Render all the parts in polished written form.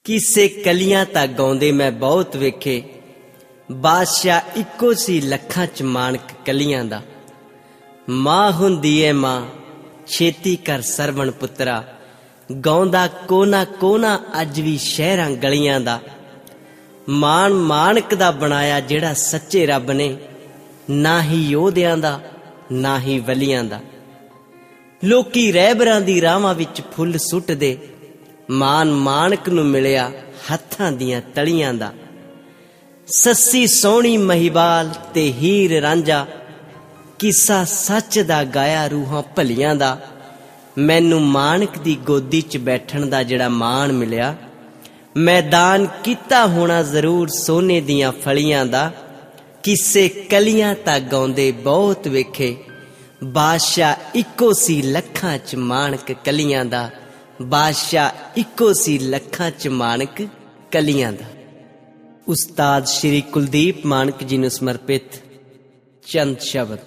किसे कलियां तां गाउंदे मैं बहुत वेखे, बादशाह इक्को सी लखां च माणक कलियां दा। मां हुंदी ऐ मां छेती कर सरवण पुत्रा, गाउंदा कोना कोना अज भी शहरां गलियां दा। मान माणक दा बनाया जेड़ा सच्चे रब ने, ना ही योधियां दा ना ही वलियां दा। लोकी रहबरां दी राहां विच फुੱਲ सुੱਟਦੇ, मान माणक नूं मिलिया हत्थां दियां तलियां दा। सस्सी सोहणी महिवाल ते हीर रांझा, किस्सा सच दा गाया रूहां भलियां दा। मैनू माणक दी गोदी च बैठण दा जेड़ा मान मिलिया, मैदान कीता होना जरूर सोने दियां फलियां दा। किसे कलियां तां गाउंदे बहुत वेखे, बादशाह इक्को सी लखां च माणक कलियां दा। बादशाह इक्को सी लखां च माणक कलियां दा। उस्ताद श्री कुलदीप माणक जी नूं समर्पित चंद शब्द।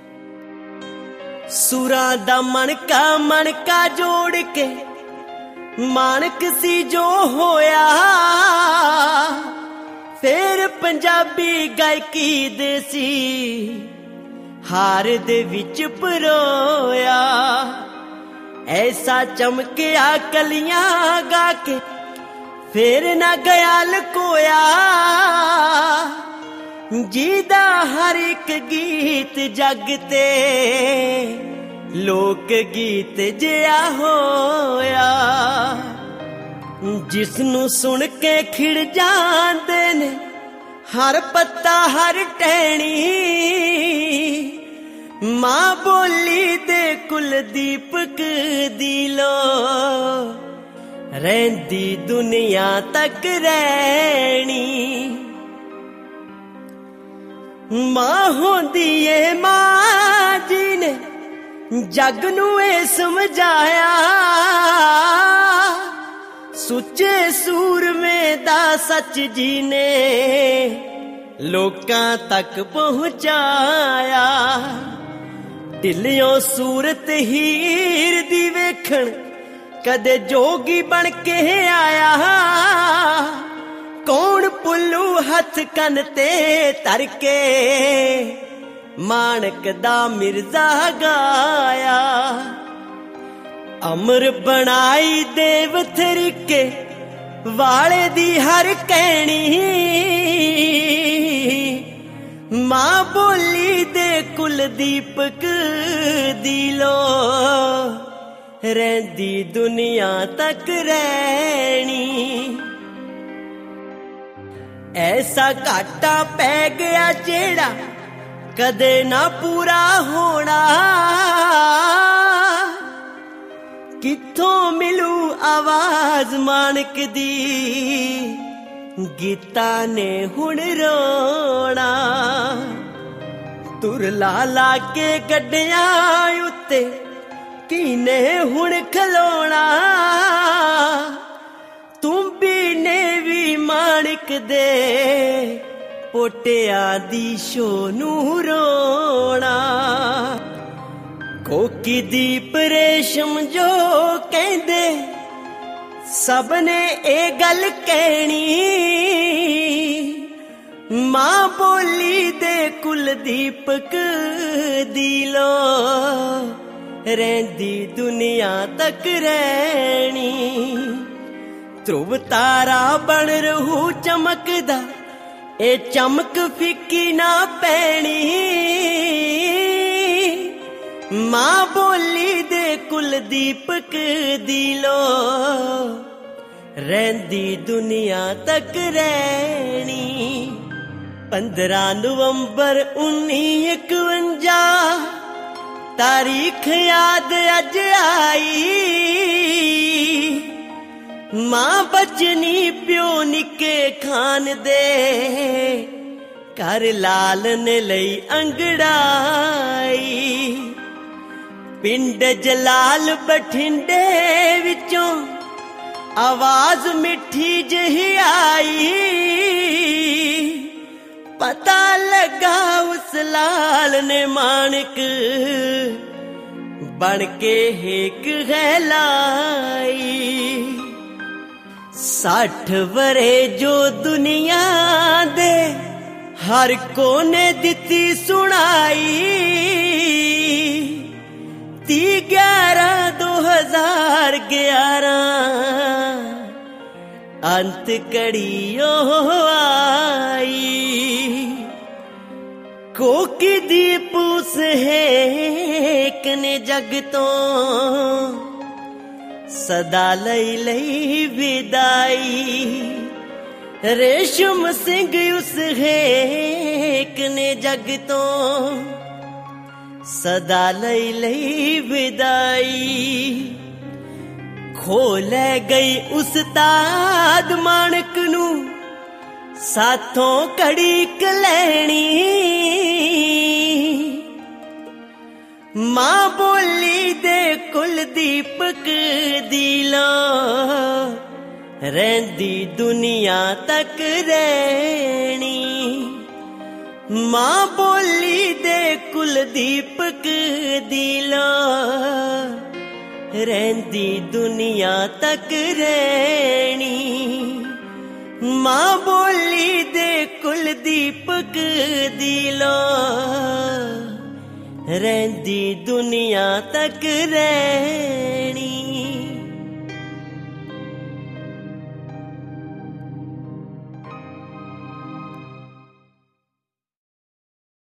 सुरां दा मणका मणका जोड़ के माणक सी जो होया, फिर पंजाबी गायकी दे सी हार दे विच परोया। ऐसा चमकिया कलियां गा के फिर ना गया लकोया, जीदा हर एक गीत जगते लोक गीत जिया होया। जिसनू सुन के खिड़ जांदे ने हर पत्ता हर टहनी, मां बोली दे कुलदीपक दी लो रहिंदी दुनिया तक रहनी। मां होंदी ए मां जी ने जग नू ए समझाया, सुच्चे सूरमे दा सच जी ने लोकां तक पहुंचाया। ढिलियों सूरत हीर दी वेखण कदे जोगी बन के आया, कौन पुल्लू हथ कन ते धर के माणक दा मिर्जा गाया। अमर बनाई देव थरीके वाले दी हर कहनी, मां बोली दे कुलदीपक दी लो रहिंदी दुनिया तक रहनी। ऐसा घाटा पै गया जेड़ा कदे ना पूरा होना, कित्थों मिलू आवाज माणक दी गीता ने हुण रोना। तुर ला ला के गड्डियां उत्ते कीने हुण खलोना, तुंबी ने भी माणक दे पोटिया दी शोनू रोना। कोकी दीप रेशम जो कहंदे सबने ए गल कहनी, मां बोली दे कुलदीपक दी लो रहिंदी दुनिया तक रहनी। ध्रुव तारा बन रहू चमकदा, ए चमक फिक्की ना पैनी, मां बोली दे कुलदीपक दी लो रहिंदी दुनिया तक रहनी। 15 नवंबर 1951 तारीख याद अज आई, मां बचनी प्यो निके खान दे घर लाल ने लई अंगड़ाई। पिंड जलाल बठिंडे विचों आवाज मिठी जही आई, पता लगा उस लाल ने माणक बन के हेक गहलाई। 60 ਵਰੇ ਜੋ ਦੁਨੀਆ ਦੇ ਹਰ ਕੋਨੇ ਦਿੱਤੀ ਸੁਣਾਈ 30/11/2011 ਅੰਤ ਘੜੀ ਉਹ ਆਈ ਕੋਕੀ ਦੀਪ ਉਸ ਹੇਕ ਨੇ ਜਗ ਤੋਂ ਸਦਾ ਲਈ ਵਿਦਾਈ ਰੇਸ਼ਮ ਸਿੰਘ ਉਸ ਹੇਕ ਨੇ ਜਗ ਤੋਂ ਸਦਾ ਲਈ ਵਿਦਾਈ ਖੋ ਲੈ ਗਈ ਉਸਤਾਦ ਮਾਣਕ ਨੂੰ ਸਾਥੋਂ ਘੜੀ ਲੈਣੀ ਮਾਂ ਬੋਲੀ ਦੇ ਕੁਲਦੀਪਕ ਦੀ ਲੋ ਰਹਿੰਦੀ ਦੁਨੀਆ ਤੱਕ ਰਹਿਣੀ ਮਾਂ ਬੋਲੀ ਦੇ ਕੁਲਦੀਪਕ ਦੀ ਲੋ ਰਹਿੰਦੀ ਦੁਨੀਆ ਤੱਕ ਰਹਿਣੀ ਮਾਂ ਬੋਲੀ ਦੇ ਕੁਲਦੀਪਕ ਦੀ ਲੋ ਰਹਿੰਦੀ ਦੁਨੀਆ ਤੱਕ ਰਹਿਣੀ।